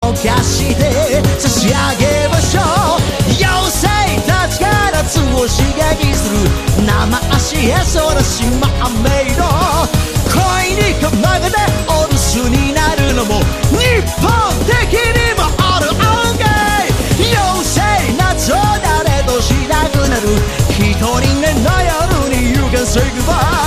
かして差し上げましょう。妖精たちが夏を刺激する生足へそらしまメイド。恋にかまげてお留守になるのも日本的にもある音楽。妖精夏を誰としたくなる一人目の夜に You can say goodbye。